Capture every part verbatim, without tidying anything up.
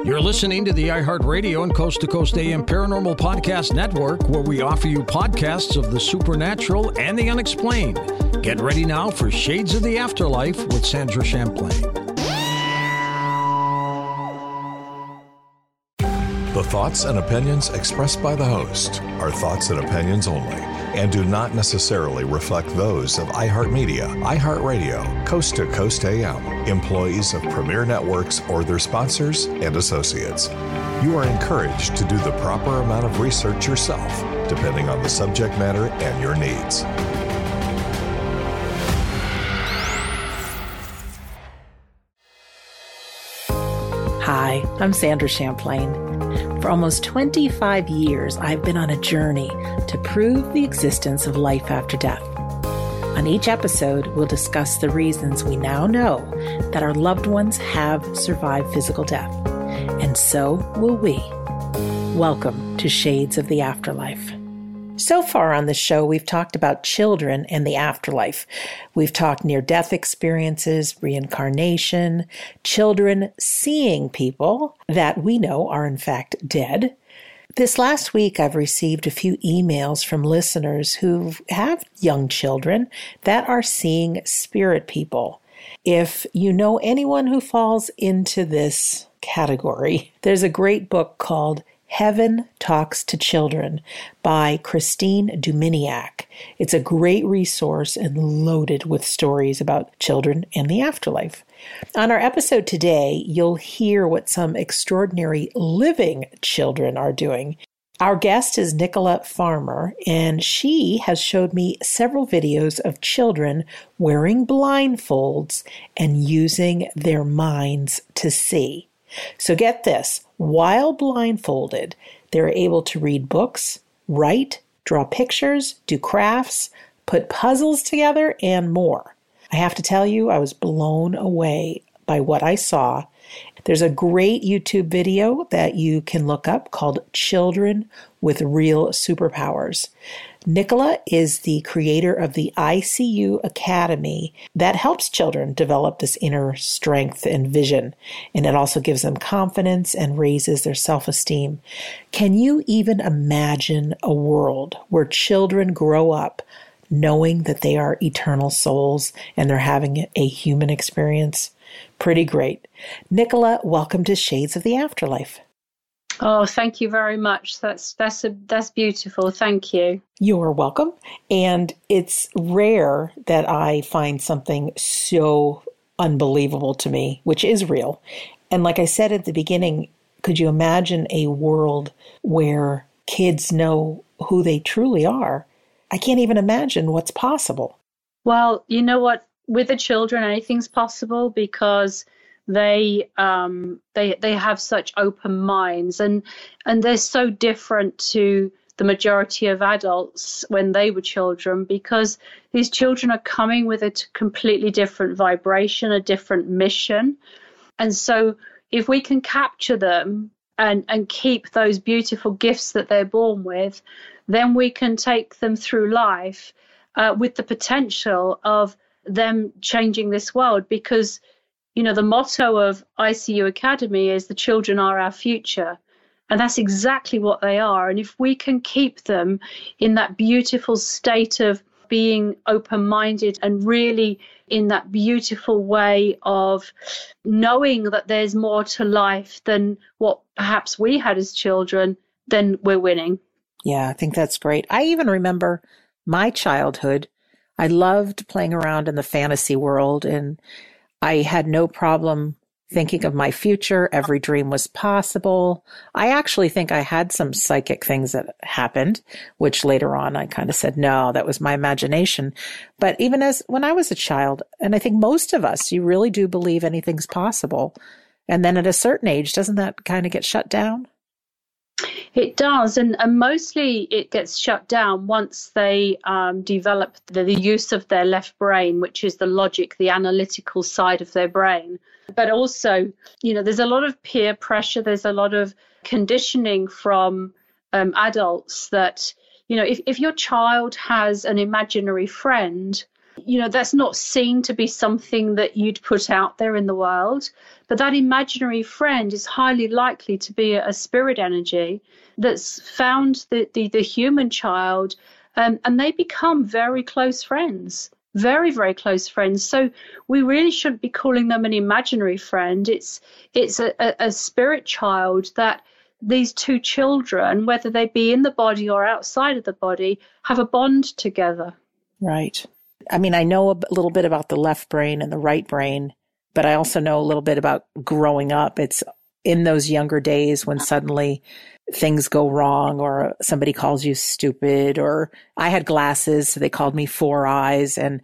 You're listening to the iHeartRadio and Coast to Coast A M Paranormal Podcast Network, where we offer you podcasts of the supernatural and the unexplained. Get ready now for Shades of the Afterlife with Sandra Champlain. The thoughts and opinions expressed by the host are thoughts and opinions only and do not necessarily reflect those of iHeartMedia, iHeartRadio, Coast to Coast A M, employees of Premier Networks, or their sponsors and associates. You are encouraged to do the proper amount of research yourself, depending on the subject matter and your needs. Hi, I'm Sandra Champlain. For almost twenty-five years, I've been on a journey to prove the existence of life after death. On each episode, we'll discuss the reasons we now know that our loved ones have survived physical death. And so will we. Welcome to Shades of the Afterlife. So far on the show, we've talked about children and the afterlife. We've talked near-death experiences, reincarnation, children seeing people that we know are in fact dead. This last week, I've received a few emails from listeners who have young children that are seeing spirit people. If you know anyone who falls into this category, there's a great book called Heaven Talks to Children by Christine Duminiak. It's a great resource and loaded with stories about children and the afterlife. On our episode today, you'll hear what some extraordinary living children are doing. Our guest is Nicola Farmer, and she has showed me several videos of children wearing blindfolds and using their minds to see. So get this, while blindfolded, they're able to read books, write, draw pictures, do crafts, put puzzles together, and more. I have to tell you, I was blown away by what I saw. There's a great YouTube video that you can look up called Children with Real Superpowers. Nicola is the creator of the I C U Academy that helps children develop this inner strength and vision, and it also gives them confidence and raises their self-esteem. Can you even imagine a world where children grow up knowing that they are eternal souls and they're having a human experience? Pretty great. Nicola, welcome to Shades of the Afterlife. Oh, thank you very much. That's that's a, that's beautiful. Thank you. You're welcome. And it's rare that I find something so unbelievable to me, which is real. And like I said at the beginning, could you imagine a world where kids know who they truly are? I can't even imagine what's possible. Well, you know what? With the children, anything's possible because they um, they they have such open minds, and and they're so different to the majority of adults when they were children, because these children are coming with a t- completely different vibration, a different mission. And so if we can capture them and, and keep those beautiful gifts that they're born with, then we can take them through life uh, with the potential of them changing this world. Because, you know, the motto of I C U Academy is the children are our future. And that's exactly what they are. And if we can keep them in that beautiful state of being open-minded and really in that beautiful way of knowing that there's more to life than what perhaps we had as children, then we're winning. Yeah, I think that's great. I even remember my childhood. I loved playing around in the fantasy world, and I had no problem thinking of my future. Every dream was possible. I actually think I had some psychic things that happened, which later on I kind of said, no, that was my imagination. But even as when I was a child, and I think most of us, you really do believe anything's possible. And then at a certain age, doesn't that kind of get shut down? It does, and, and mostly it gets shut down once they um, develop the, the use of their left brain, which is the logic, the analytical side of their brain. But also, you know, there's a lot of peer pressure, there's a lot of conditioning from um, adults that, you know, if, if your child has an imaginary friend, you know, that's not seen to be something that you'd put out there in the world. But that imaginary friend is highly likely to be a, a spirit energy that's found the, the, the human child, um, and they become very close friends. Very, very close friends. So we really shouldn't be calling them an imaginary friend. It's it's a, a, a spirit child that these two children, whether they be in the body or outside of the body, have a bond together. Right. I mean, I know a little bit about the left brain and the right brain, but I also know a little bit about growing up. It's in those younger days when suddenly things go wrong or somebody calls you stupid, or I had glasses, so they called me Four Eyes, and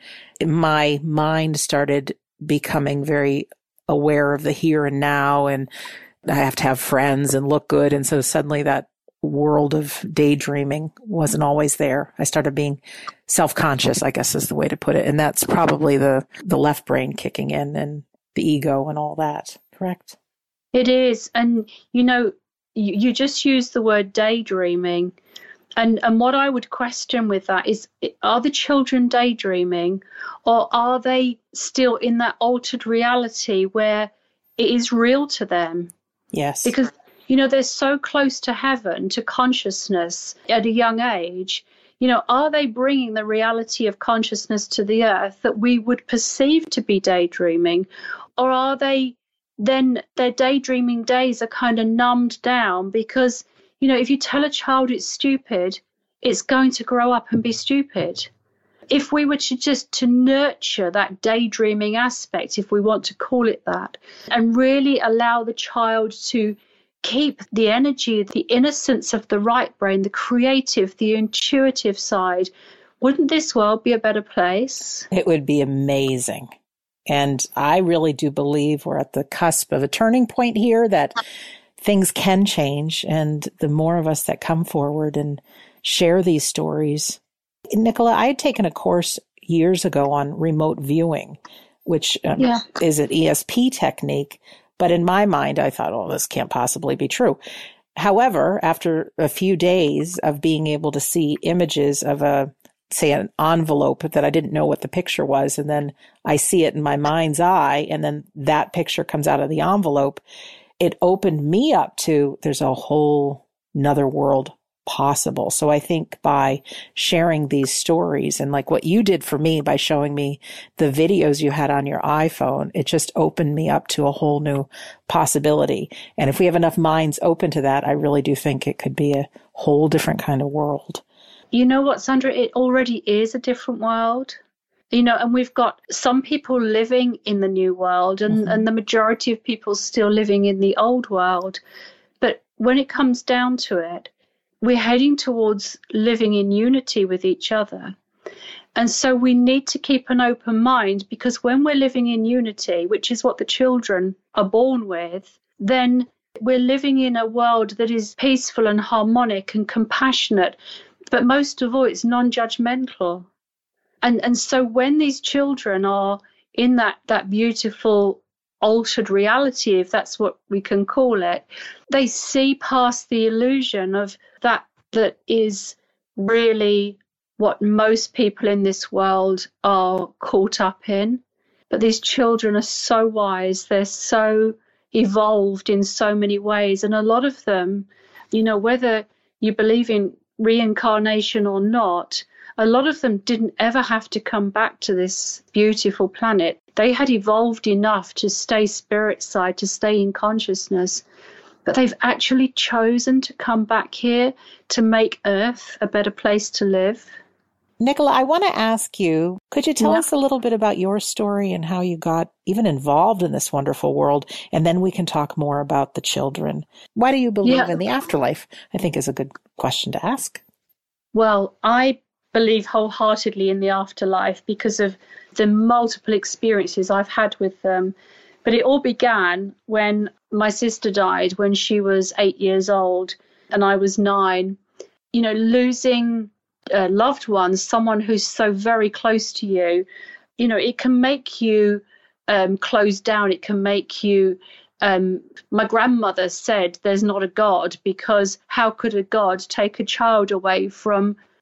my mind started becoming very aware of the here and now, and I have to have friends and look good. And so suddenly that world of daydreaming wasn't always there. I started being self-conscious, I guess is the way to put it. And that's probably the, the left brain kicking in and the ego and all that, correct? It is. And, you know, you, you just used the word daydreaming. And, and what I would question with that is, are the children daydreaming, or are they still in that altered reality where it is real to them? Yes. Because, you know, they're so close to heaven, to consciousness at a young age. You know, are they bringing the reality of consciousness to the earth that we would perceive to be daydreaming? Or are they then their daydreaming days are kind of numbed down? Because, you know, if you tell a child it's stupid, it's going to grow up and be stupid. If we were to just to nurture that daydreaming aspect, if we want to call it that, and really allow the child to keep the energy, the innocence of the right brain, the creative, the intuitive side, wouldn't this world be a better place? It would be amazing. And I really do believe we're at the cusp of a turning point here, that things can change. And the more of us that come forward and share these stories. Nicola, I had taken a course years ago on remote viewing, which um, yeah. is an E S P technique. But in my mind, I thought, oh, this can't possibly be true. However, after a few days of being able to see images of a, say, an envelope that I didn't know what the picture was, and then I see it in my mind's eye, and then that picture comes out of the envelope, it opened me up to there's a whole nother world possible. So I think by sharing these stories, and like what you did for me by showing me the videos you had on your iPhone, it just opened me up to a whole new possibility. And if we have enough minds open to that, I really do think it could be a whole different kind of world. You know what, Sandra, it already is a different world. You know, and we've got some people living in the new world, and, mm-hmm. and the majority of people still living in the old world. But when it comes down to it, we're heading towards living in unity with each other. And so we need to keep an open mind, because when we're living in unity, which is what the children are born with, then we're living in a world that is peaceful and harmonic and compassionate, but most of all, it's non-judgmental. And and so when these children are in that, that beautiful altered reality, if that's what we can call it, they see past the illusion of that that is really what most people in this world are caught up in. But these children are so wise, they're so evolved in so many ways. And a lot of them, you know, whether you believe in reincarnation or not, a lot of them didn't ever have to come back to this beautiful planet. They had evolved enough to stay spirit side, to stay in consciousness, but they've actually chosen to come back here to make Earth a better place to live. Nicola, I want to ask you, could you tell yeah. us a little bit about your story and how you got even involved in this wonderful world? And then we can talk more about the children. Why do you believe yeah. in the afterlife? I think is a good question to ask. Well, I believe wholeheartedly in the afterlife because of the multiple experiences I've had with them. But it all began when my sister died when she was eight years old and I was nine. You know, losing a loved one, someone who's so very close to you, you know, it can make you um, close down. It can make you, um, my grandmother said there's not a God, because how could a God take a child away from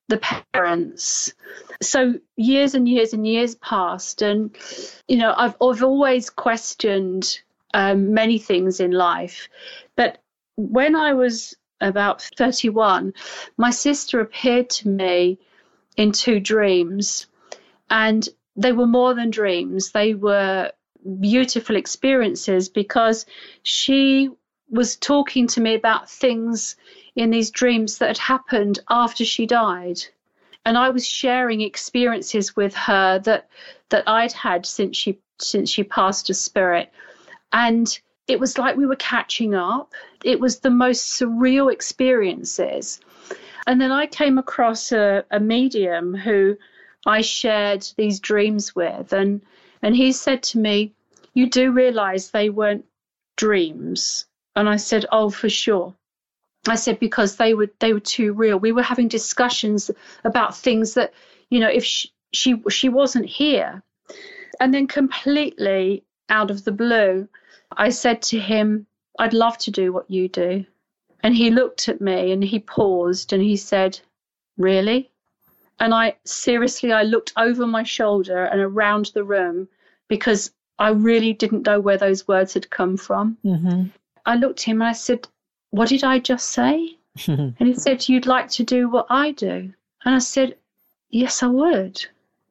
the parents. So years and years and years passed, and you know, I've I've always questioned um, many things in life, but when I was about thirty-one, my sister appeared to me in two dreams, and they were more than dreams. They were beautiful experiences because she was talking to me about things in these dreams that had happened after she died. And I was sharing experiences with her that that I'd had since she since she passed to spirit. And it was like we were catching up. It was the most surreal experiences. And then I came across a, a medium who I shared these dreams with. And, and he said to me, "You do realize they weren't dreams?" And I said, "Oh, for sure." I said, because they were they were too real. We were having discussions about things that, you know, if she she, she wasn't here. And then completely out of the blue, I said to him, "I'd love to do what you do." And he looked at me and he paused and he said, "Really?" And I seriously, I looked over my shoulder and around the room because I really didn't know where those words had come from. Mm-hmm. I looked at him and I said, "What did I just say?" And he said, "You'd like to do what I do?" And I said, "Yes, I would."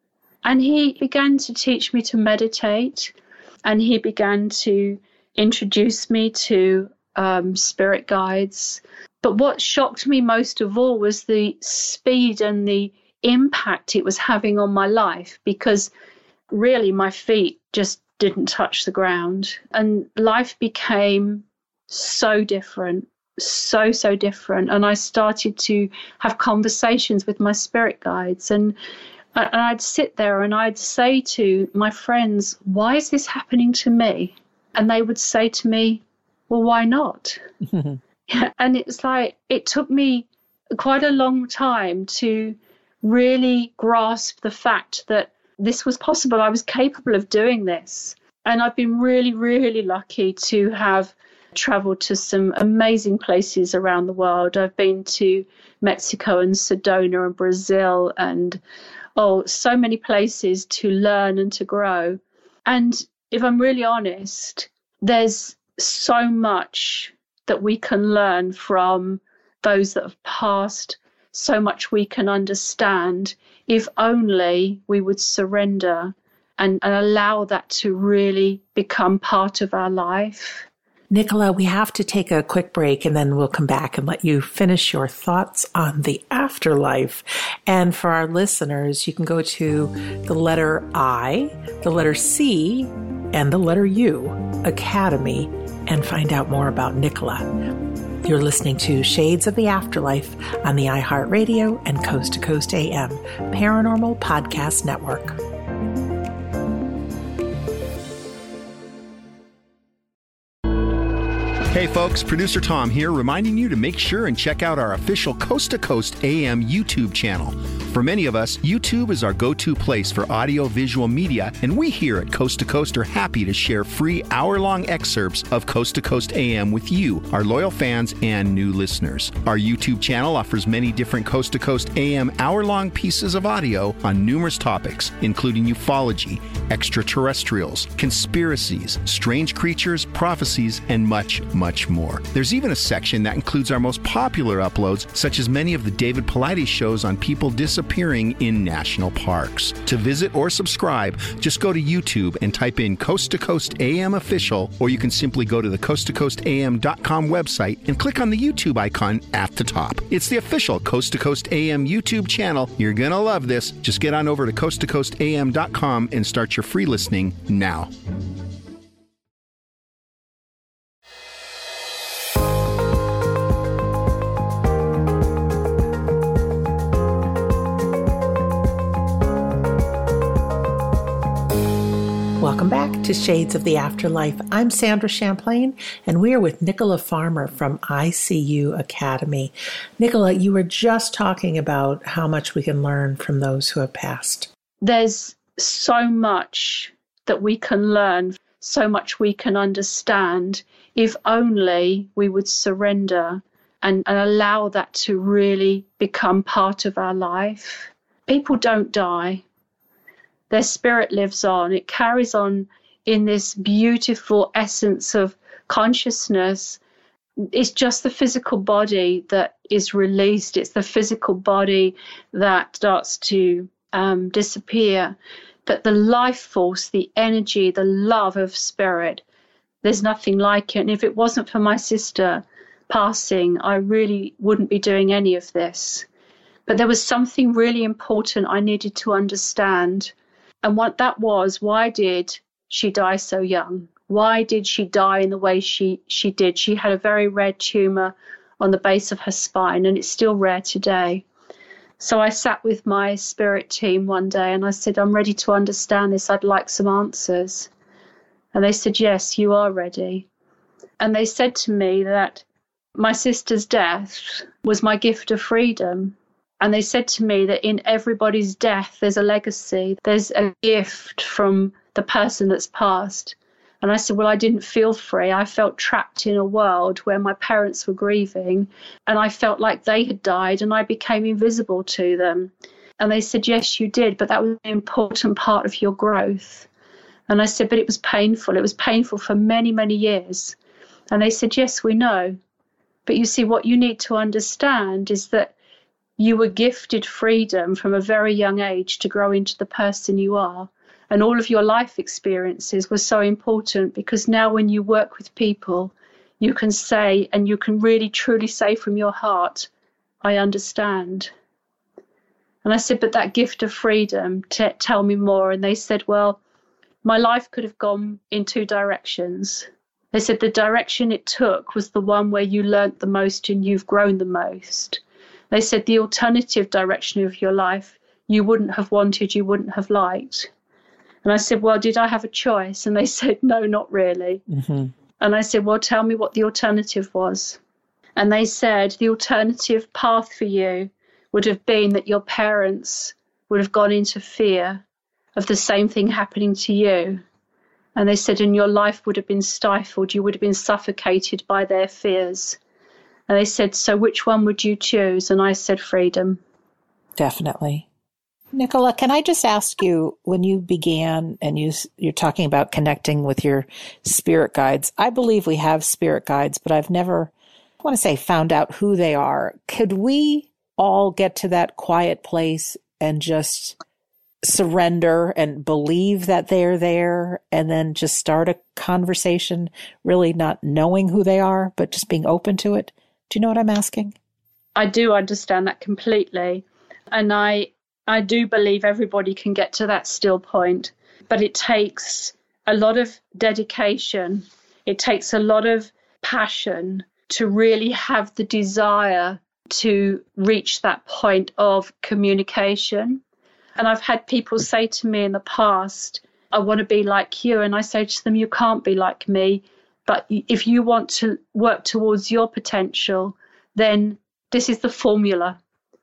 And he began to teach me to meditate, and he began to introduce me to um, spirit guides. But what shocked me most of all was the speed and the impact it was having on my life, because really my feet just didn't touch the ground. And life became so different, so, so different. And I started to have conversations with my spirit guides, and, and I'd sit there and I'd say to my friends, "Why is this happening to me?" And they would say to me, "Well, why not?" And it's like, it took me quite a long time to really grasp the fact that this was possible. I was capable of doing this. And I've been really, really lucky to have traveled to some amazing places around the world. I've been to Mexico and Sedona and Brazil and, oh, so many places to learn and to grow. And if I'm really honest, there's so much that we can learn from those that have passed, so much we can understand if only we would surrender and, and allow that to really become part of our life. Nicola, we have to take a quick break and then we'll come back and let you finish your thoughts on the afterlife. And for our listeners, you can go to the letter I, the letter C, and the letter U, Academy, and find out more about Nicola. You're listening to Shades of the Afterlife on the iHeartRadio and Coast to Coast A M Paranormal Podcast Network. Hey folks, Producer Tom here, reminding you to make sure and check out our official Coast to Coast A M YouTube channel. For many of us, YouTube is our go-to place for audio-visual media, and we here at Coast to Coast are happy to share free hour-long excerpts of Coast to Coast A M with you, our loyal fans and new listeners. Our YouTube channel offers many different Coast to Coast A M hour-long pieces of audio on numerous topics, including ufology, extraterrestrials, conspiracies, strange creatures, prophecies, and much, much more. There's even a section that includes our most popular uploads, such as many of the David Paulides shows on people disappearing in national parks. To visit or subscribe, just go to YouTube and type in Coast to Coast A M Official, or you can simply go to the coast to coast A M dot com website and click on the YouTube icon at the top. It's the official Coast to Coast A M YouTube channel. You're going to love this. Just get on over to coast to coast A M dot com and start your free listening now. Welcome back to Shades of the Afterlife. I'm Sandra Champlain, and we are with Nicola Farmer from I C U Academy. Nicola, you were just talking about how much we can learn from those who have passed. There's so much that we can learn, so much we can understand, if only we would surrender and, and allow that to really become part of our life. People don't die. Their spirit lives on. It carries on in this beautiful essence of consciousness. It's just the physical body that is released. It's the physical body that starts to um, disappear. But the life force, the energy, the love of spirit, there's nothing like it. And if it wasn't for my sister passing, I really wouldn't be doing any of this. But there was something really important I needed to understand. And what that was, why did she die so young? Why did she die in the way she, she did? She had a very rare tumor on the base of her spine, and it's still rare today. So I sat with my spirit team one day and I said, I'm ready to understand this. I'd like some answers. And they said, yes, you are ready. And they said to me that my sister's death was my gift of freedom. And they said to me that in everybody's death, there's a legacy. There's a gift from the person that's passed. And I said, well, I didn't feel free. I felt trapped in a world where my parents were grieving and I felt like they had died and I became invisible to them. And they said, yes, you did, but that was an important part of your growth. And I said, but it was painful. It was painful for many, many years. And they said, yes, we know. But you see, what you need to understand is that you were gifted freedom from a very young age to grow into the person you are. And all of your life experiences were so important because now when you work with people, you can say, and you can really truly say from your heart, I understand. And I said, but that gift of freedom, t- tell me more. And they said, well, my life could have gone in two directions. They said the direction it took was the one where you learnt the most and you've grown the most. They said the alternative direction of your life, you wouldn't have wanted, you wouldn't have liked. And I said, well, did I have a choice? And they said, no, not really. Mm-hmm. And I said, well, tell me what the alternative was. And they said the alternative path for you would have been that your parents would have gone into fear of the same thing happening to you. And they said, and your life would have been stifled. You would have been suffocated by their fears. And they said, so which one would you choose? And I said, freedom. Definitely. Nicola, can I just ask you, when you began and you, you're talking about connecting with your spirit guides, I believe we have spirit guides, but I've never, I want to say, found out who they are. Could we all get to that quiet place and just surrender and believe that they're there and then just start a conversation, really not knowing who they are, but just being open to it? Do you know what I'm asking? I do understand that completely. And I I do believe everybody can get to that still point, but it takes a lot of dedication. It takes a lot of passion to really have the desire to reach that point of communication. And I've had people say to me in the past, I want to be like you. And I say to them, you can't be like me. But if you want to work towards your potential, then this is the formula.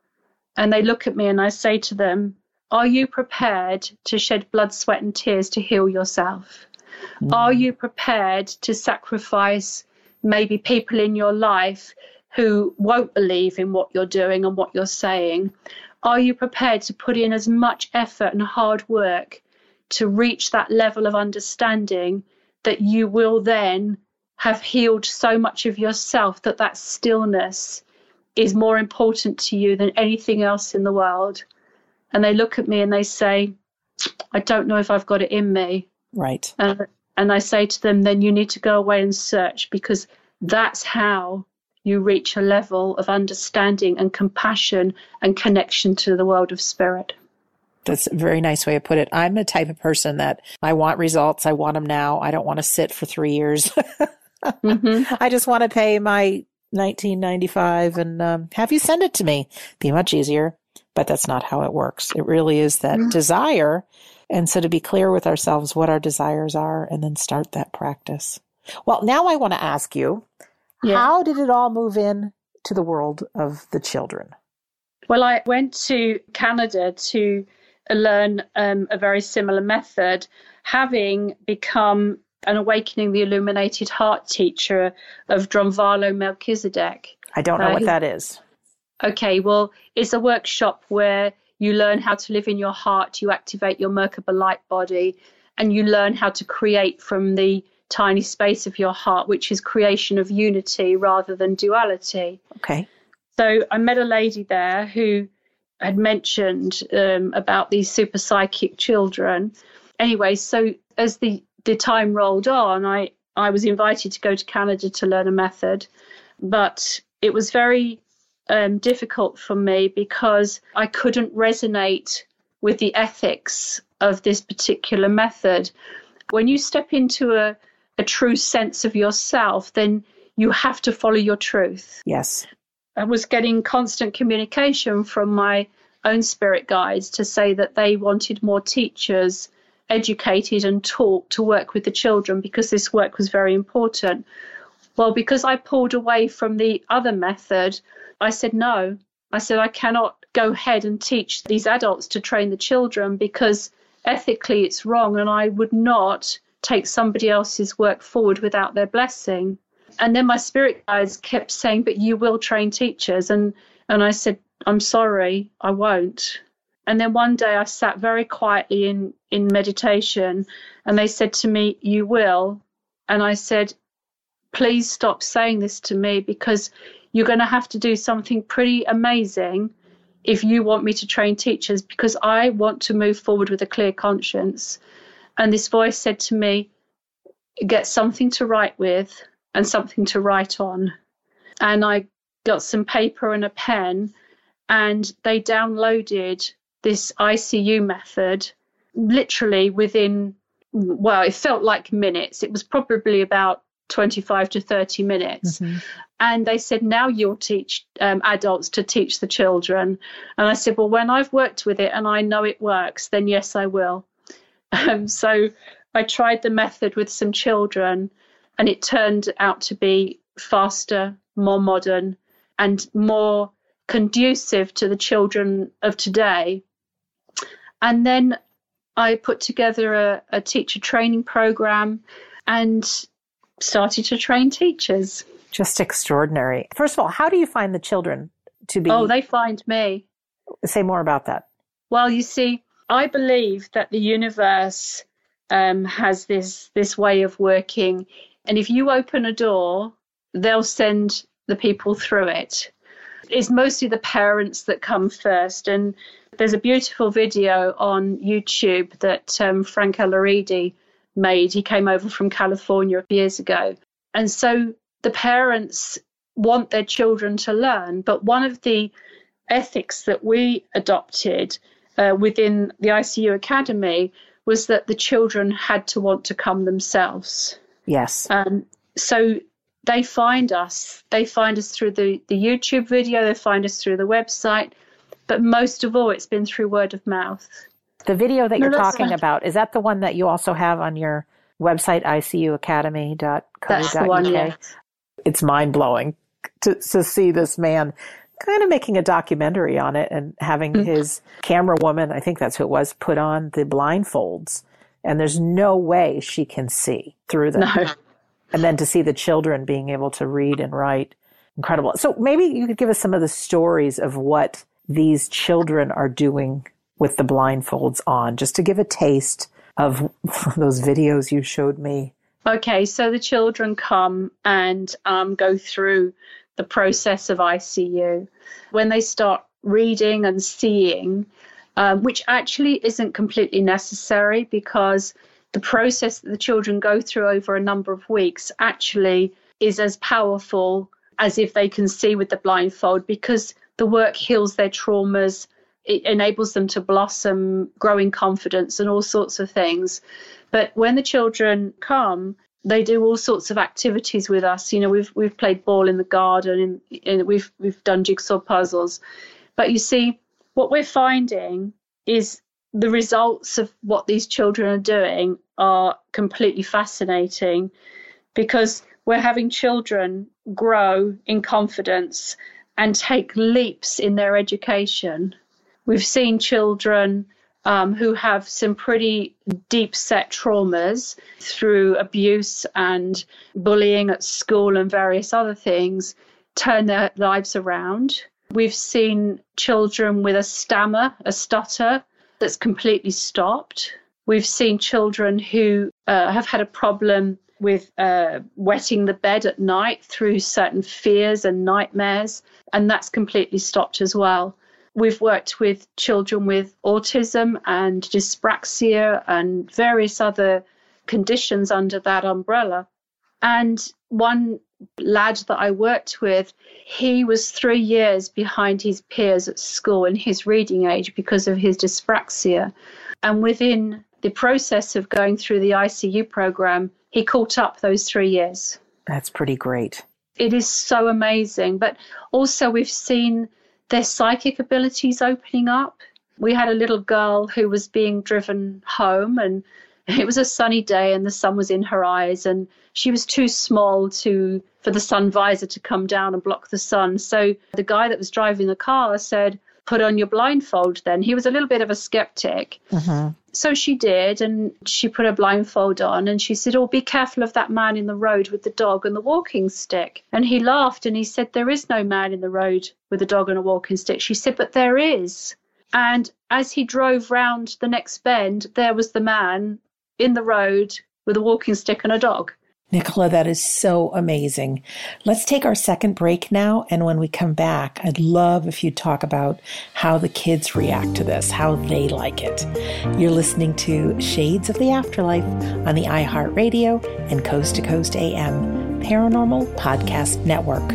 And they look at me and I say to them, are you prepared to shed blood, sweat and tears to heal yourself? Mm. Are you prepared to sacrifice maybe people in your life who won't believe in what you're doing and what you're saying? Are you prepared to put in as much effort and hard work to reach that level of understanding that you will then have healed so much of yourself that that stillness is more important to you than anything else in the world? And they look at me and they say, I don't know if I've got it in me. Right. And, and I say to them, then you need to go away and search, because that's how you reach a level of understanding and compassion and connection to the world of spirit. That's a very nice way to put it. I'm the type of person that I want results. I want them now. I don't want to sit for three years. mm-hmm. I just want to pay my nineteen ninety-five and um, have you send it to me. Be much easier, but that's not how it works. It really is that mm-hmm. desire. And so to be clear with ourselves what our desires are and then start that practice. Well, now I want to ask you, yeah. how did it all move in to the world of the children? Well, I went to Canada to learn um, a very similar method, having become an Awakening the Illuminated Heart teacher of Drunvalo Melchizedek. I don't know uh, what that is. Okay, well, it's a workshop where you learn how to live in your heart, you activate your Merkaba light body, and you learn how to create from the tiny space of your heart, which is creation of unity rather than duality. Okay. So I met a lady there who had mentioned um, about these super psychic children. Anyway, so as the, the time rolled on, I, I was invited to go to Canada to learn a method, but it was very um, difficult for me because I couldn't resonate with the ethics of this particular method. When you step into a, a true sense of yourself, then you have to follow your truth. Yes. I was getting constant communication from my own spirit guides to say that they wanted more teachers educated and taught to work with the children because this work was very important. Well, because I pulled away from the other method, I said no. I said I cannot go ahead and teach these adults to train the children because ethically it's wrong, and I would not take somebody else's work forward without their blessing. And then my spirit guides kept saying, but you will train teachers. And, and I said, I'm sorry, I won't. And then one day I sat very quietly in, in meditation, and they said to me, you will. And I said, please stop saying this to me, because you're going to have to do something pretty amazing if you want me to train teachers, because I want to move forward with a clear conscience. And this voice said to me, get something to write with and something to write on. And I got some paper and a pen, and they downloaded this I C U method literally within, well, it felt like minutes. It was probably about twenty-five to thirty minutes. Mm-hmm. And they said, now you'll teach um, adults to teach the children. And I said, well, when I've worked with it and I know it works, then yes, I will. Um, so I tried the method with some children, and it turned out to be faster, more modern, and more conducive to the children of today. And then I put together a, a teacher training program and started to train teachers. Just extraordinary. First of all, how do you find the children to be? Oh, they find me. Say more about that. Well, you see, I believe that the universe um, has this this way of working. And if you open a door, they'll send the people through it. It's mostly the parents that come first. And there's a beautiful video on YouTube that um, Frank Eloridi made. He came over from California years ago. And so the parents want their children to learn. But one of the ethics that we adopted uh, within the I C U Academy was that the children had to want to come themselves. Yes. Um, so they find us. They find us through the, the YouTube video. They find us through the website. But most of all, it's been through word of mouth. The video that no, you're talking right. about, is that the one that you also have on your website, I C U academy dot co dot U K? That's the one, yes. It's mind-blowing to, to see this man kind of making a documentary on it and having mm-hmm. his camera woman, I think that's who it was, put on the blindfolds. And there's no way she can see through them. No. And then to see the children being able to read and write, incredible. So maybe you could give us some of the stories of what these children are doing with the blindfolds on, just to give a taste of those videos you showed me. Okay, so the children come and um, go through the process of I C U. When they start reading and seeing, um, which actually isn't completely necessary, because the process that the children go through over a number of weeks actually is as powerful as if they can see with the blindfold, because the work heals their traumas. It enables them to blossom, grow in confidence and all sorts of things. But when the children come, they do all sorts of activities with us. You know, we've we've played ball in the garden, and, and we've we've done jigsaw puzzles. But you see, what we're finding is the results of what these children are doing are completely fascinating, because we're having children grow in confidence and take leaps in their education. We've seen children um, who have some pretty deep-set traumas through abuse and bullying at school and various other things, turn their lives around. We've seen children with a stammer, a stutter that's completely stopped. We've seen children who uh, have had a problem with uh, wetting the bed at night through certain fears and nightmares, and that's completely stopped as well. We've worked with children with autism and dyspraxia and various other conditions under that umbrella. And one lad that I worked with, he was three years behind his peers at school in his reading age because of his dyspraxia. And within the process of going through the I C U program, he caught up those three years. That's pretty great. It is so amazing. But also we've seen their psychic abilities opening up. We had a little girl who was being driven home, and it was a sunny day and the sun was in her eyes, and she was too small to for the sun visor to come down and block the sun. So the guy that was driving the car said, "Put on your blindfold then." He was a little bit of a skeptic. Mm-hmm. So she did, and she put her blindfold on, and she said, "Oh, be careful of that man in the road with the dog and the walking stick." And he laughed and he said, "There is no man in the road with a dog and a walking stick." She said, "But there is." And as he drove round the next bend, there was the man in the road with a walking stick and a dog. Nicola, that is so amazing. Let's take our second break now. And when we come back, I'd love if you'd talk about how the kids react to this, how they like it. You're listening to Shades of the Afterlife on the iHeartRadio and Coast to Coast A M Paranormal Podcast Network.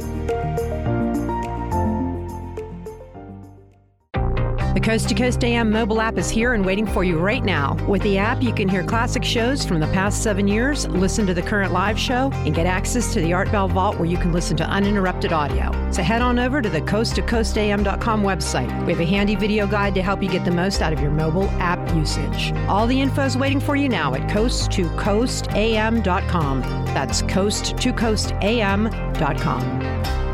The Coast to Coast A M mobile app is here and waiting for you right now. With the app, you can hear classic shows from the past seven years, listen to the current live show, and get access to the Art Bell Vault where you can listen to uninterrupted audio. So head on over to the coast to coast a m dot com website. We have a handy video guide to help you get the most out of your mobile app usage. All the info is waiting for you now at coast to coast a m dot com. That's coast to coast a m dot com.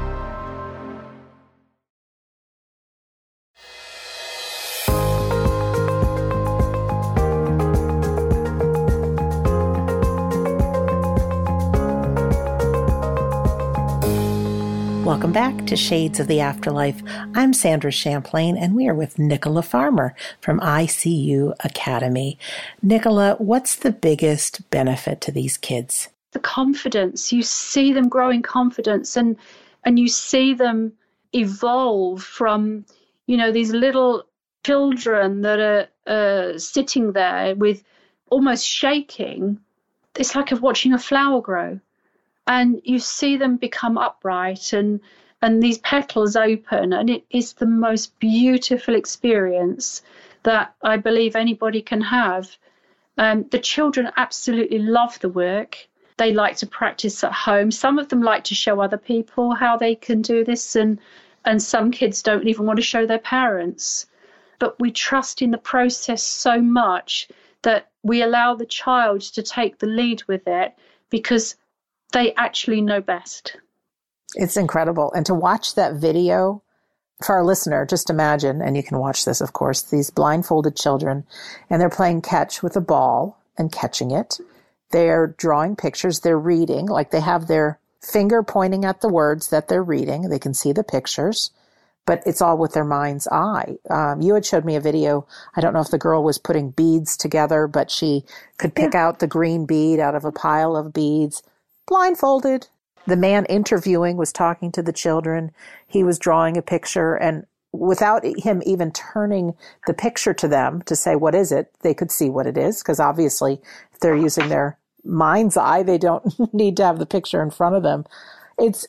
Welcome back to Shades of the Afterlife. I'm Sandra Champlain, and we are with Nicola Farmer from I C U Academy. Nicola, what's the biggest benefit to these kids? The confidence. You see them grow in confidence, and and you see them evolve from, you know, these little children that are uh, sitting there with almost shaking. It's like of watching a flower grow. And you see them become upright and, and these petals open. And it is the most beautiful experience that I believe anybody can have. Um, the children absolutely love the work. They like to practice at home. Some of them like to show other people how they can do this. And, and some kids don't even want to show their parents. But we trust in the process so much that we allow the child to take the lead with it because they actually know best. It's incredible. And to watch that video, for our listener, just imagine, and you can watch this, of course, these blindfolded children, and they're playing catch with a ball and catching it. They're drawing pictures. They're reading, like they have their finger pointing at the words that they're reading. They can see the pictures, but it's all with their mind's eye. Um, you had showed me a video. I don't know if the girl was putting beads together, but she could pick yeah. out the green bead out of a pile of beads. Blindfolded. The man interviewing was talking to the children. He was drawing a picture, and without him even turning the picture to them to say, what is it? They could see what it is, because obviously if they're using their mind's eye, they don't need to have the picture in front of them. It's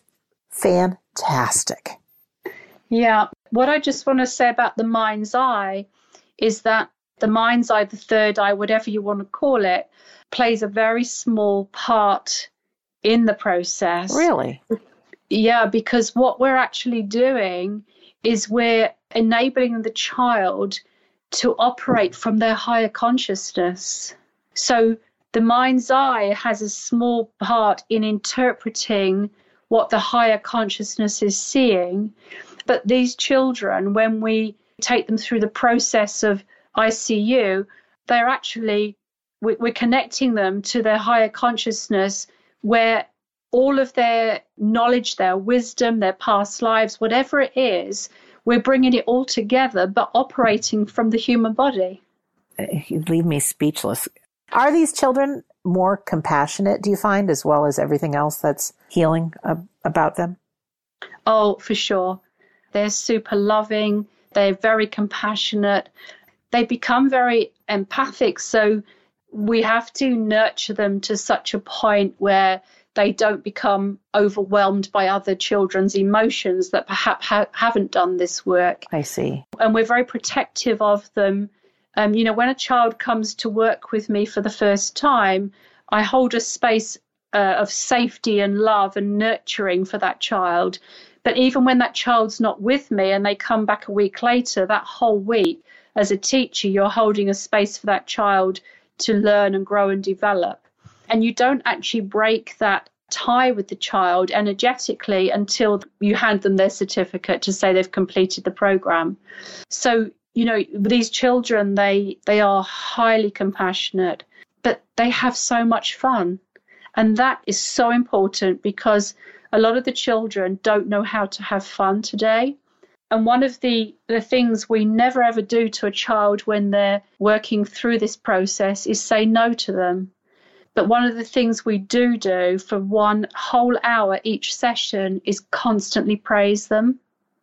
fantastic. Yeah. What I just want to say about the mind's eye is that the mind's eye, the third eye, whatever you want to call it, plays a very small part in the process. Really? Yeah, because what we're actually doing is we're enabling the child to operate from their higher consciousness. So the mind's eye has a small part in interpreting what the higher consciousness is seeing. But these children, when we take them through the process of I C U, they're actually, we're connecting them to their higher consciousness, where all of their knowledge, their wisdom, their past lives, whatever it is, we're bringing it all together, but operating from the human body. You leave me speechless. Are these children more compassionate, do you find, as well as everything else that's healing uh, about them? Oh, for sure. They're super loving. They're very compassionate. They become very empathic. So we have to nurture them to such a point where they don't become overwhelmed by other children's emotions that perhaps ha- haven't done this work. I see. And we're very protective of them. Um, you know, when a child comes to work with me for the first time, I hold a space uh, of safety and love and nurturing for that child. But even when that child's not with me and they come back a week later, that whole week, as a teacher, you're holding a space for that child to learn and grow and develop. And you don't actually break that tie with the child energetically until you hand them their certificate to say they've completed the program. So, you know, these children, they they are highly compassionate, but they have so much fun. And that is so important because a lot of the children don't know how to have fun today. And one of the, the things we never ever do to a child when they're working through this process is say no to them. But one of the things we do do for one whole hour each session is constantly praise them.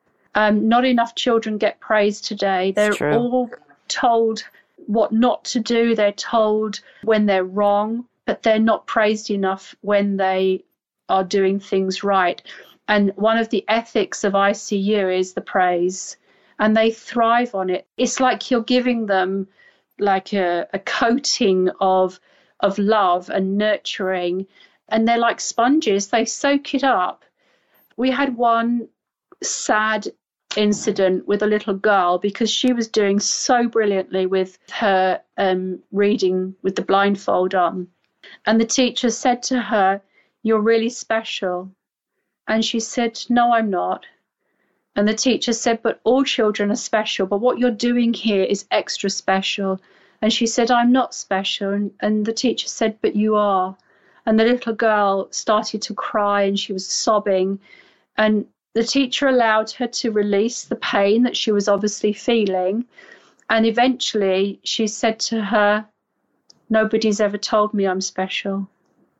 Um, not enough children get praised today. They're all told what not to do. They're told when they're wrong, but they're not praised enough when they are doing things right. And one of the ethics of I C U is the praise, and they thrive on it. It's like you're giving them like a, a coating of of love and nurturing, and they're like sponges. They soak it up. We had one sad incident with a little girl because she was doing so brilliantly with her um, reading with the blindfold on. And the teacher said to her, "You're really special." And she said, "No, I'm not." And the teacher said, "But all children are special, but what you're doing here is extra special." And she said, "I'm not special." And, and the teacher said, "But you are." And the little girl started to cry and she was sobbing. And the teacher allowed her to release the pain that she was obviously feeling. And eventually she said to her, "Nobody's ever told me I'm special."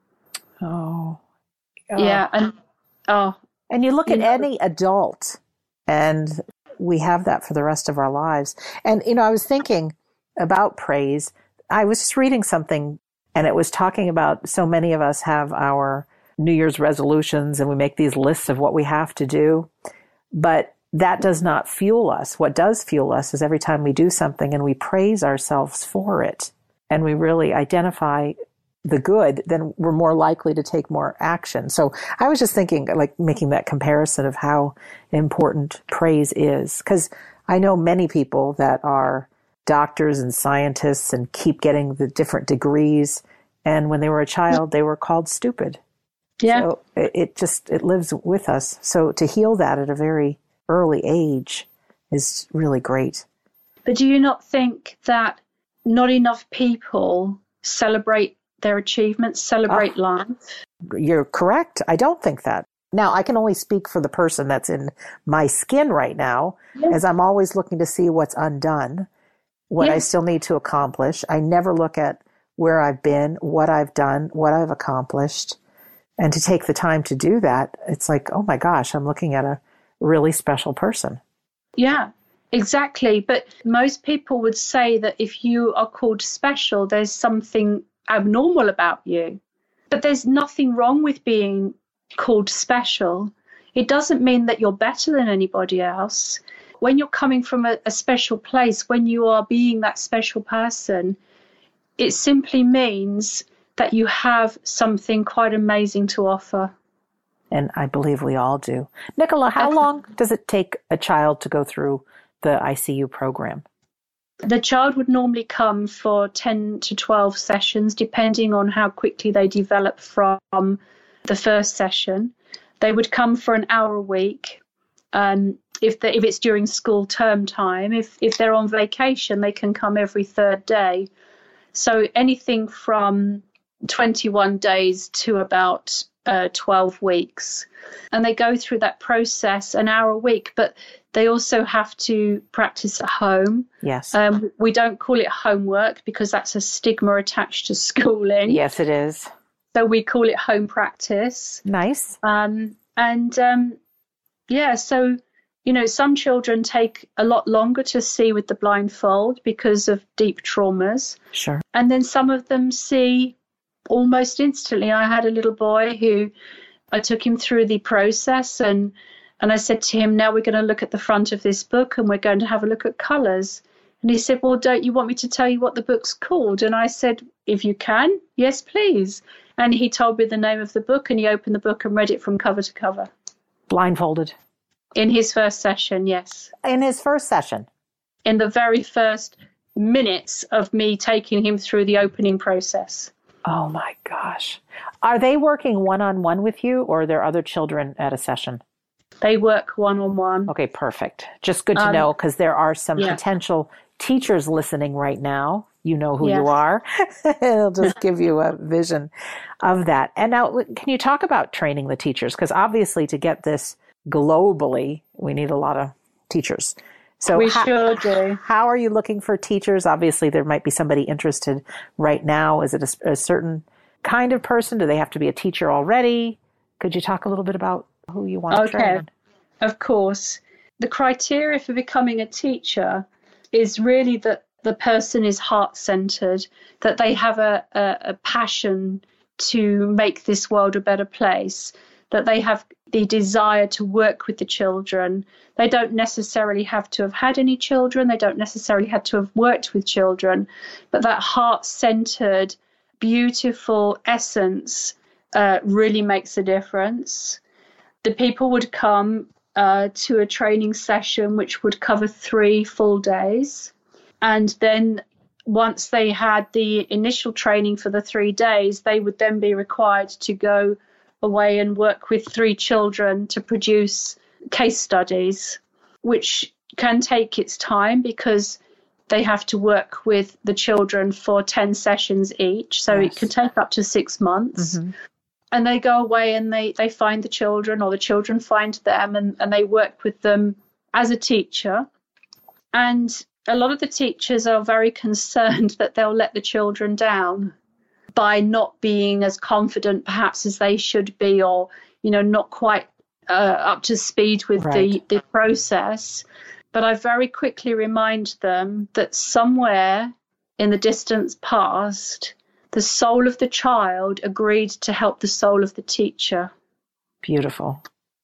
Oh. oh. Yeah. And oh. And you look you at know, any adult, and we have that for the rest of our lives. And, you know, I was thinking about praise. I was just reading something, and it was talking about so many of us have our New Year's resolutions, and we make these lists of what we have to do. But that does not fuel us. What does fuel us is every time we do something and we praise ourselves for it, and we really identify the good, then we're more likely to take more action. So I was just thinking, like, making that comparison of how important praise is. Because I know many people that are doctors and scientists and keep getting the different degrees. And when they were a child, they were called stupid. Yeah. So it, it just, it lives with us. So to heal that at a very early age is really great. But do you not think that not enough people celebrate their achievements, celebrate oh, life? You're correct. I don't think that. Now, I can only speak for the person that's in my skin right now, yeah. as I'm always looking to see what's undone, what yeah. I still need to accomplish. I never look at where I've been, what I've done, what I've accomplished. And to take the time to do that, it's like, oh my gosh, I'm looking at a really special person. Yeah, exactly. But most people would say that if you are called special, there's something abnormal about you. But there's nothing wrong with being called special. It doesn't mean that you're better than anybody else. When you're coming from a, a special place, when you are being that special person, it simply means that you have something quite amazing to offer. And I believe we all do. Nicola, how long does it take a child to go through the I C U program? The child would normally come for ten to twelve sessions, depending on how quickly they develop from the first session. They would come for an hour a week. Um, if, they, if it's during school term time, if, if they're on vacation, they can come every third day. So anything from twenty-one days to about uh, twelve weeks. And they go through that process an hour a week, but they also have to practice at home. Yes. Um, we don't call it homework because that's a stigma attached to schooling. Yes, it is. So we call it home practice. Nice. Um, and um, yeah, so, you know, some children take a lot longer to see with the blindfold because of deep traumas. Sure. And then some of them see almost instantly. I had a little boy who I took him through the process and and I said to him, now we're going to look at the front of this book and we're going to have a look at colours. And he said, well, don't you want me to tell you what the book's called? And I said, if you can, yes, please. And he told me the name of the book and he opened the book and read it from cover to cover. Blindfolded. In his first session, yes. In his first session? In the very first minutes of me taking him through the opening process. Oh, my gosh. Are they working one-on-one with you or are there other children at a session? They work one-on-one. Okay, perfect. Just good to um, know because there are some yeah. potential teachers listening right now. You know who yes. you are. It'll just give you a vision of that. And now, can you talk about training the teachers? Because obviously to get this globally, we need a lot of teachers. So we how, sure do. How are you looking for teachers? Obviously, there might be somebody interested right now. Is it a, a certain kind of person? Do they have to be a teacher already? Could you talk a little bit about who you want okay. to train? Of course. The criteria for becoming a teacher is really that the person is heart-centered, that they have a, a, a passion to make this world a better place, that they have the desire to work with the children. They don't necessarily have to have had any children. They don't necessarily have to have worked with children, but that heart-centered, beautiful essence uh, really makes a difference. The people would come uh, to a training session which would cover three full days. And then once they had the initial training for the three days, they would then be required to go away and work with three children to produce case studies, which can take its time because they have to work with the children for ten sessions each. So yes. It can take up to six months. Mm-hmm. And they go away and they, they find the children or the children find them and, and they work with them as a teacher. And a lot of the teachers are very concerned that they'll let the children down by not being as confident perhaps as they should be, or, you know, not quite uh, up to speed with right. the, the process. But I very quickly remind them that somewhere in the distant past, the soul of the child agreed to help the soul of the teacher. Beautiful.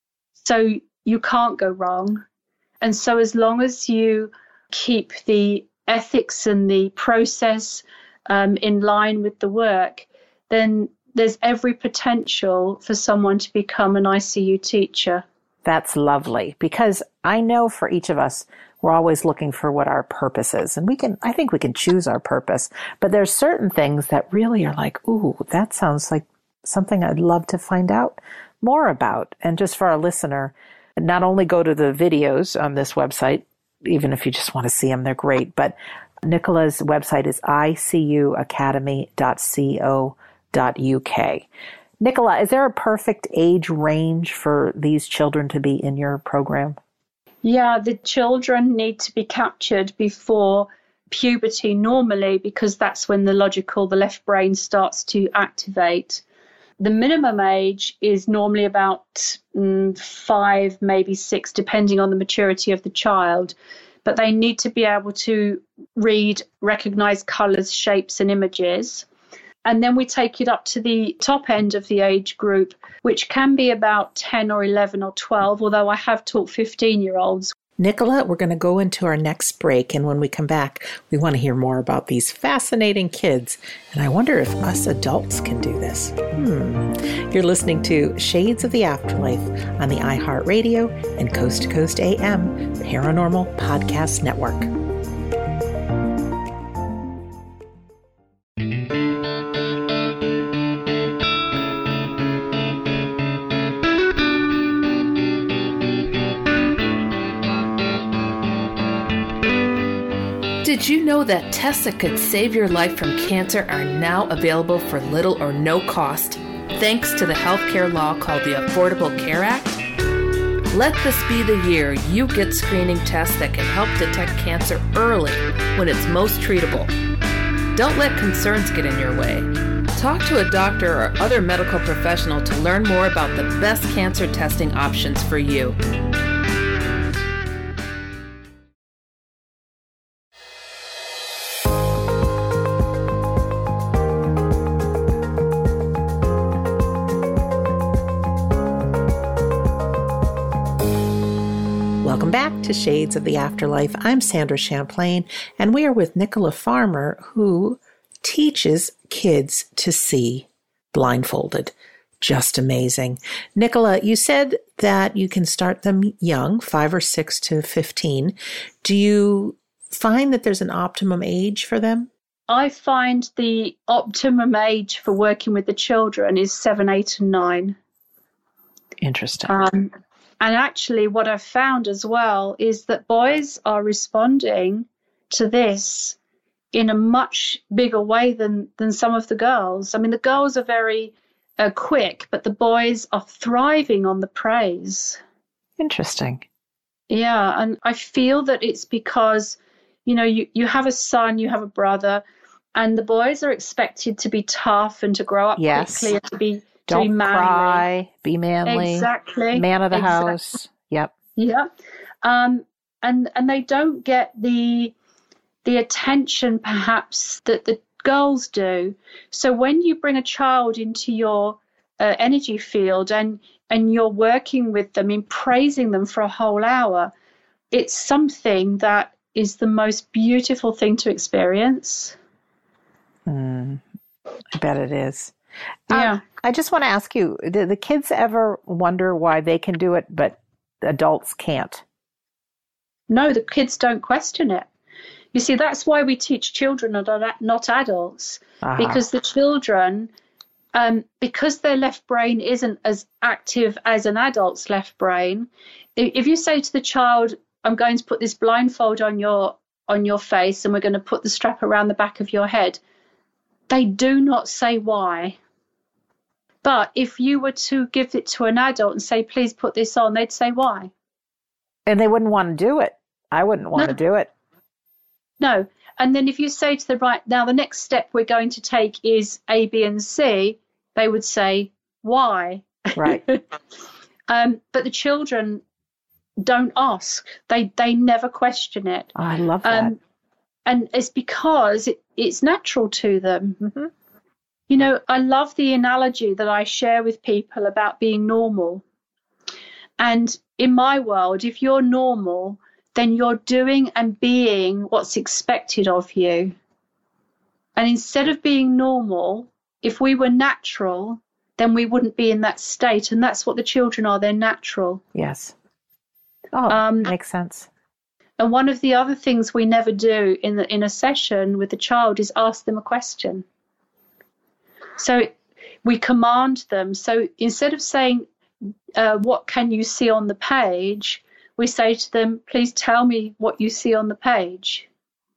So you can't go wrong. And so as long as you keep the ethics and the process um, in line with the work, then there's every potential for someone to become an I C U teacher. That's lovely, because I know for each of us, we're always looking for what our purpose is. And we can, I think we can choose our purpose, but there's certain things that really are like, ooh, that sounds like something I'd love to find out more about. And just for our listener, not only go to the videos on this website, even if you just want to see them, they're great. But Nicola's website is I C U academy dot co dot U K. Nicola, is there a perfect age range for these children to be in your program? Yeah, the children need to be captured before puberty normally, because that's when the logical, the left brain starts to activate. The minimum age is normally about mm, five, maybe six, depending on the maturity of the child. But they need to be able to read, recognize colors, shapes, and images. And then we take it up to the top end of the age group, which can be about ten or eleven or twelve, although I have taught fifteen-year-olds. Nicola, we're going to go into our next break, and when we come back, we want to hear more about these fascinating kids. And I wonder if us adults can do this. Hmm. You're listening to Shades of the Afterlife on the iHeartRadio and Coast to Coast A M Paranormal Podcast Network. Did you know that tests that could save your life from cancer are now available for little or no cost? Thanks to the healthcare law called the Affordable Care Act, let this be the year you get screening tests that can help detect cancer early when it's most treatable. Don't let concerns get in your way. Talk to a doctor or other medical professional to learn more about the best cancer testing options for you. Welcome back to Shades of the Afterlife. I'm Sandra Champlain, and we are with Nicola Farmer, who teaches kids to see blindfolded. Just amazing. Nicola, you said that you can start them young, five or six to fifteen. Do you find that there's an optimum age for them? I find the optimum age for working with the children is seven, eight, and nine. Interesting. Um, and actually what I've found as well is that boys are responding to this in a much bigger way than, than some of the girls. I mean, the girls are very uh, quick, but the boys are thriving on the praise. Interesting. Yeah, and I feel that it's because, you know, you, you have a son, you have a brother, and the boys are expected to be tough and to grow up yes. quickly and to be Don't to be manly. cry, be manly. Exactly. Man of the exactly. house. Yep. Yeah. Um, and and they don't get the the attention perhaps that the girls do. So when you bring a child into your uh, energy field and and you're working with them in praising them for a whole hour, it's something that is the most beautiful thing to experience. Mm, I bet it is. Yeah. Um, I just want to ask you, do the kids ever wonder why they can do it, but adults can't? No, the kids don't question it. You see, that's why we teach children, not adults, uh-huh. because the children, um, because their left brain isn't as active as an adult's left brain, if you say to the child, I'm going to put this blindfold on your on your face and we're going to put the strap around the back of your head, they do not say why. But if you were to give it to an adult and say, please put this on, they'd say why. And they wouldn't want to do it. I wouldn't want no. to do it. No. And then if you say to them, right, now the next step we're going to take is A, B, and C, they would say, why? Right. um, but the children don't ask. They they never question it. Oh, I love that. Um, and it's because it, it's natural to them. Mm-hmm. You know, I love the analogy that I share with people about being normal. And in my world, if you're normal, then you're doing and being what's expected of you. And instead of being normal, if we were natural, then we wouldn't be in that state. And that's what the children are. They're natural. Yes. Oh, um, makes sense. And one of the other things we never do in the, in a session with the child is ask them a question. So we command them. So instead of saying, uh, what can you see on the page, we say to them, please tell me what you see on the page.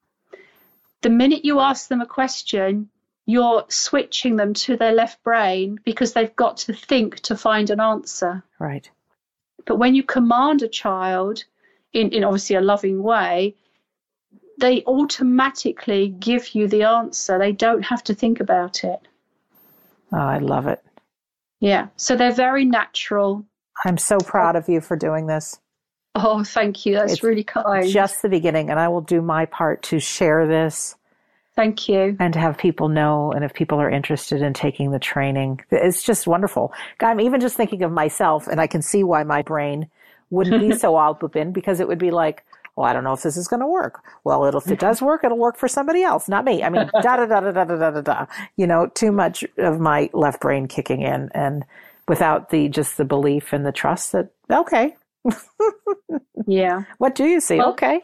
The minute you ask them a question, you're switching them to their left brain because they've got to think to find an answer. Right. But when you command a child in, in obviously a loving way, they automatically give you the answer. They don't have to think about it. Oh, I love it. Yeah. So they're very natural. I'm so proud of you for doing this. Oh, thank you. That's it's really kind. Just the beginning. And I will do my part to share this. Thank you. And to have people know, and if people are interested in taking the training, it's just wonderful. I'm even just thinking of myself, and I can see why my brain wouldn't be so open, because it would be like, well, I don't know if this is going to work. Well, it'll, if it does work, it'll work for somebody else, not me. I mean, da da da da da da da da. You know, too much of my left brain kicking in, and without the just the belief and the trust that okay. Yeah. What do you see? Well, okay.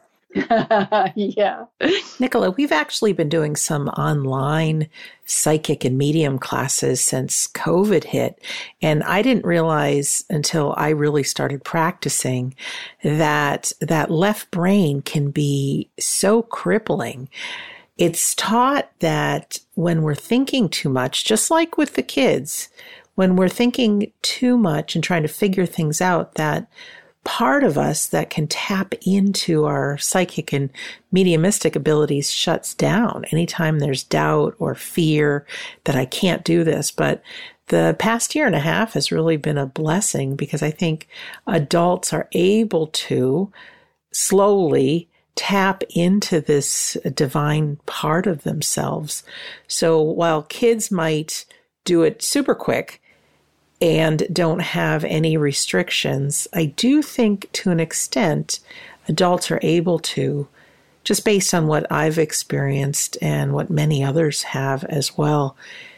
Yeah. Nicola, we've actually been doing some online psychic and medium classes since COVID hit. And I didn't realize until I really started practicing that that left brain can be so crippling. It's taught that when we're thinking too much, just like with the kids, when we're thinking too much and trying to figure things out, that part of us that can tap into our psychic and mediumistic abilities shuts down anytime there's doubt or fear that I can't do this. But the past year and a half has really been a blessing because I think adults are able to slowly tap into this divine part of themselves. So while kids might do it super quick and don't have any restrictions, I do think to an extent adults are able to, just based on what I've experienced and what many others have as well.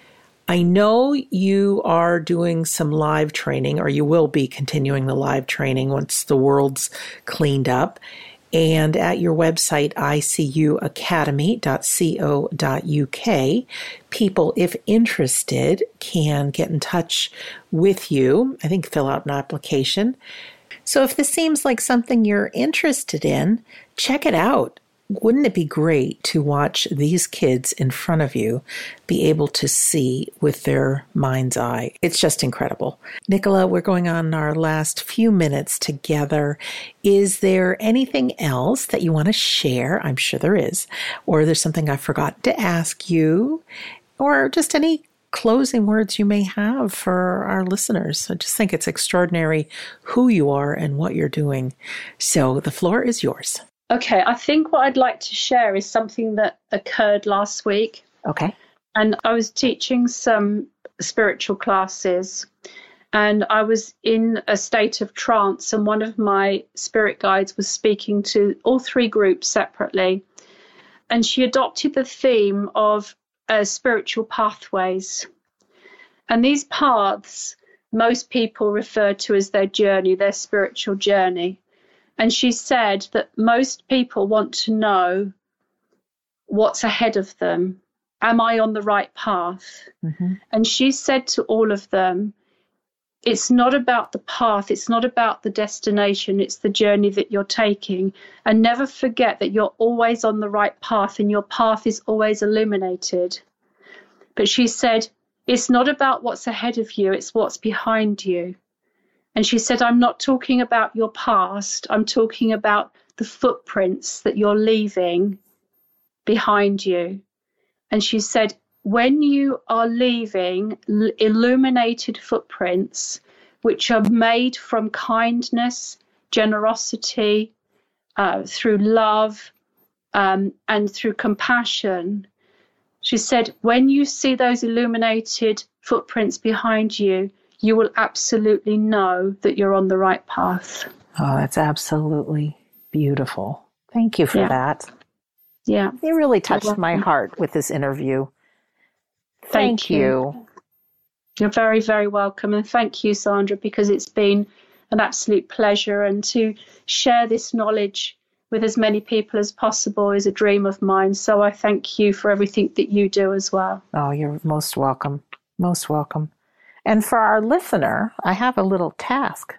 I know you are doing some live training, or you will be continuing the live training once the world's cleaned up. And at your website, I C U academy dot co dot U K, people, if interested, can get in touch with you. I think fill out an application. So if this seems like something you're interested in, check it out. Wouldn't it be great to watch these kids in front of you be able to see with their mind's eye? It's just incredible. Nicola, we're going on our last few minutes together. Is there anything else that you want to share? I'm sure there is. Or there's something I forgot to ask you, or just any closing words you may have for our listeners. I just think it's extraordinary who you are and what you're doing. So the floor is yours. Okay, I think what I'd like to share is something that occurred last week. Okay. And I was teaching some spiritual classes, and I was in a state of trance, and one of my spirit guides was speaking to all three groups separately. And she adopted the theme of uh, spiritual pathways. And these paths, most people refer to as their journey, their spiritual journey. And she said that most people want to know what's ahead of them. Am I on the right path? Mm-hmm. And she said to all of them, it's not about the path. It's not about the destination. It's the journey that you're taking. And never forget that you're always on the right path and your path is always illuminated. But she said, it's not about what's ahead of you. It's what's behind you. And she said, I'm not talking about your past. I'm talking about the footprints that you're leaving behind you. And she said, when you are leaving illuminated footprints, which are made from kindness, generosity, uh, through love, um, and through compassion, she said, when you see those illuminated footprints behind you, you will absolutely know that you're on the right path. Oh, that's absolutely beautiful. Thank you for yeah. that. Yeah. You really touched my heart with this interview. Thank, thank you. you. You're very, very welcome. And thank you, Sandra, because it's been an absolute pleasure. And to share this knowledge with as many people as possible is a dream of mine. So I thank you for everything that you do as well. Oh, you're most welcome. Most welcome. And for our listener, I have a little task,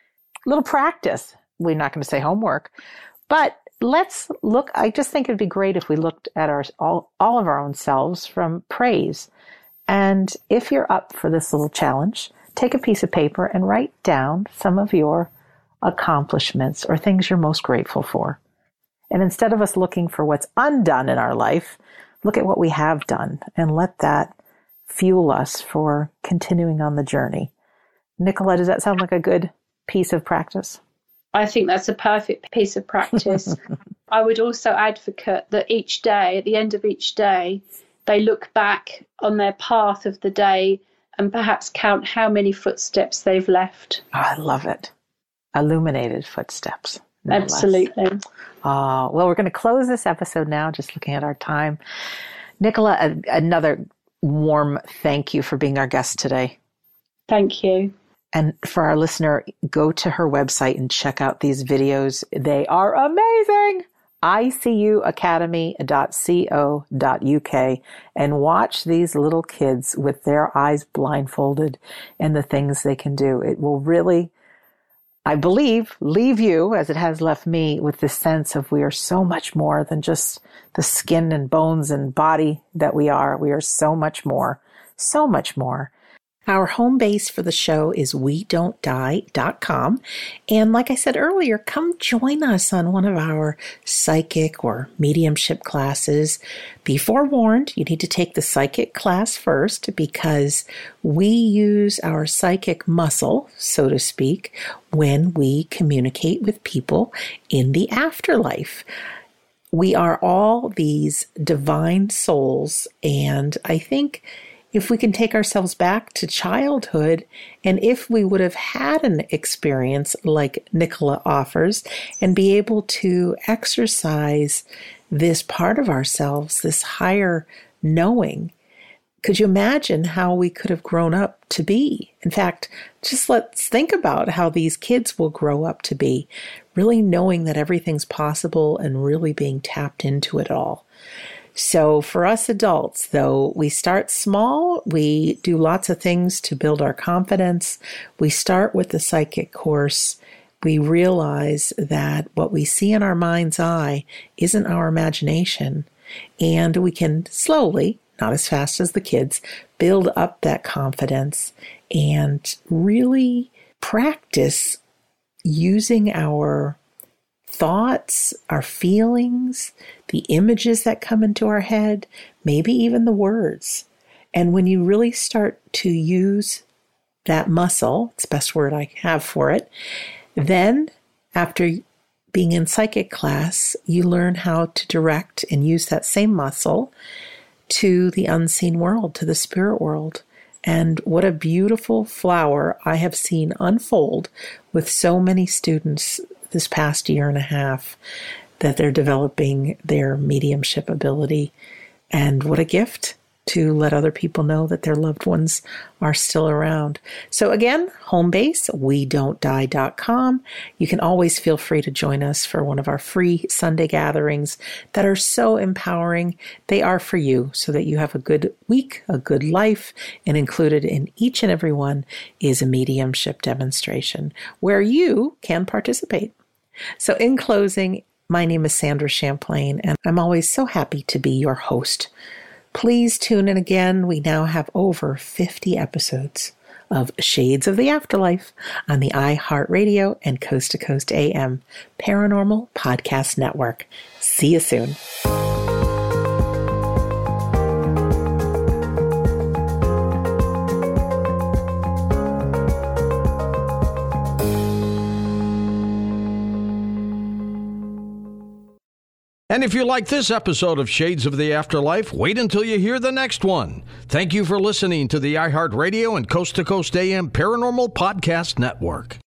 a little practice. We're not going to say homework, but let's look. I just think it'd be great if we looked at our all, all of our own selves from praise. And if you're up for this little challenge, take a piece of paper and write down some of your accomplishments or things you're most grateful for. And instead of us looking for what's undone in our life, look at what we have done and let that fuel us for continuing on the journey. Nicola, does that sound like a good piece of practice? I think that's a perfect piece of practice. I would also advocate that each day, at the end of each day, they look back on their path of the day and perhaps count how many footsteps they've left. Oh, I love it. Illuminated footsteps. No Absolutely. Uh, well, we're going to close this episode now, just looking at our time. Nicola, a, another warm thank you for being our guest today. Thank you. And for our listener, go to her website and check out these videos. They are amazing. I C U academy dot co dot U K and watch these little kids with their eyes blindfolded and the things they can do. It will really I believe, leave you, as it has left me, with this sense of we are so much more than just the skin and bones and body that we are. We are so much more, so much more. Our home base for the show is we don't die dot com. And like I said earlier, come join us on one of our psychic or mediumship classes. Be forewarned, you need to take the psychic class first because we use our psychic muscle, so to speak, when we communicate with people in the afterlife. We are all these divine souls, and I think if we can take ourselves back to childhood, and if we would have had an experience like Nicola offers and be able to exercise this part of ourselves, this higher knowing, could you imagine how we could have grown up to be? In fact, just let's think about how these kids will grow up to be, really knowing that everything's possible and really being tapped into it all. So for us adults, though, we start small. We do lots of things to build our confidence. We start with the psychic course. We realize that what we see in our mind's eye isn't our imagination. And we can slowly, not as fast as the kids, build up that confidence and really practice using our thoughts, our feelings, the images that come into our head, maybe even the words. And when you really start to use that muscle, it's the best word I have for it, then after being in psychic class, you learn how to direct and use that same muscle to the unseen world, to the spirit world. And what a beautiful flower I have seen unfold with so many students this past year and a half, that they're developing their mediumship ability. And what a gift to let other people know that their loved ones are still around. So again, home base, we don't die dot com. You can always feel free to join us for one of our free Sunday gatherings that are so empowering. They are for you so that you have a good week, a good life, and included in each and every one is a mediumship demonstration where you can participate. So in closing, my name is Sandra Champlain, and I'm always so happy to be your host. Please tune in again. We now have over fifty episodes of Shades of the Afterlife on the iHeartRadio and Coast to Coast A M Paranormal Podcast Network. See you soon. And if you like this episode of Shades of the Afterlife, wait until you hear the next one. Thank you for listening to the iHeartRadio and Coast to Coast A M Paranormal Podcast Network.